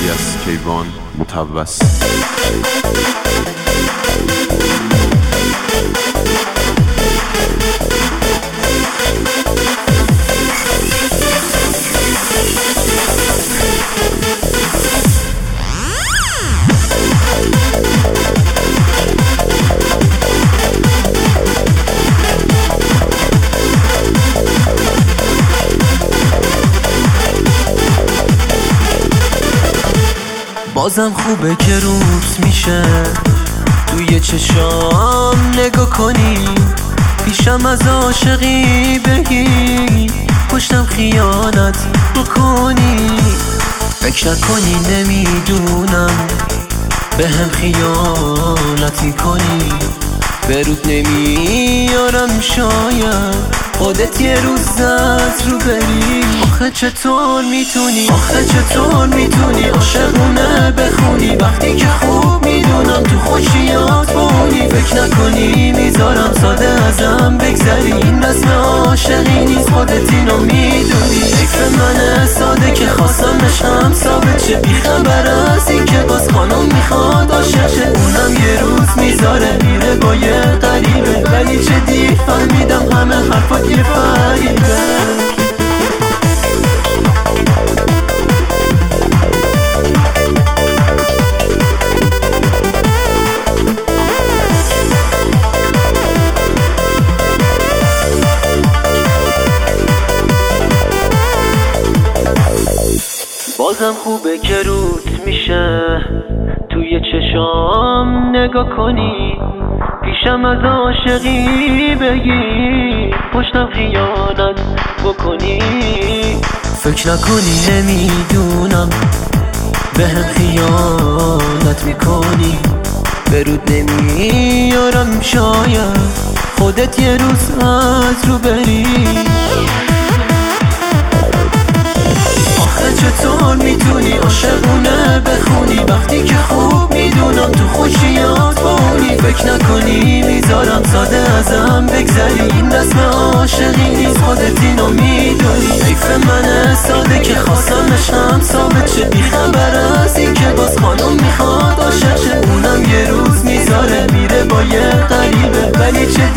الیاس کیوان متوس. بازم خوبه که روز میشه توی چشام نگاه کنی، پیشم از عاشقی بگی، پشتم خیانت بکنی. فکر نکنی نمیدونم به هم خیانت میکنی، به رود نمیارم شاید خودت یه روز زد رو بری. آخه چطور میتونی عاشقونه بخونی وقتی که خوب میدونم تو خوشیات بونی. فکر نکنی میذارم ساده ازم بگذری، این رسم عاشقی نیست خودت اینو میدونی. حیف منه ساده که خواستم عشقم ثابت شه، بیخبر از این که باز خانم میخواد عاشق شه. اونم یه روز میذاره میره با یه غریبه، ولی چه دیر فهمیدم همه حرفات یه فریبه. بازم خوبه که روت میشه توی چشام نگاه کنی، پیشم از عاشقی بگی، پشتم خیانت بکنی. فکر نکنی نمیدونم به هم خیانت میکنی، به رود نمیارم شاید خودت یه روز از رو بری. چطور میتونی عاشقونه بخونی وقتی که خوب میدونم تو خوشیات بونی. فکر نکنی میذارم ساده ازم بگذری، این رسم عاشقی نیست خودت اینو میدونی. حیف منه ساده که خواستم عشقم ثابت شه، بیخبر از این که باز خانم میخواد عاشق شه. اونم یه روز میذاره میره با یه غریبه، ولی چه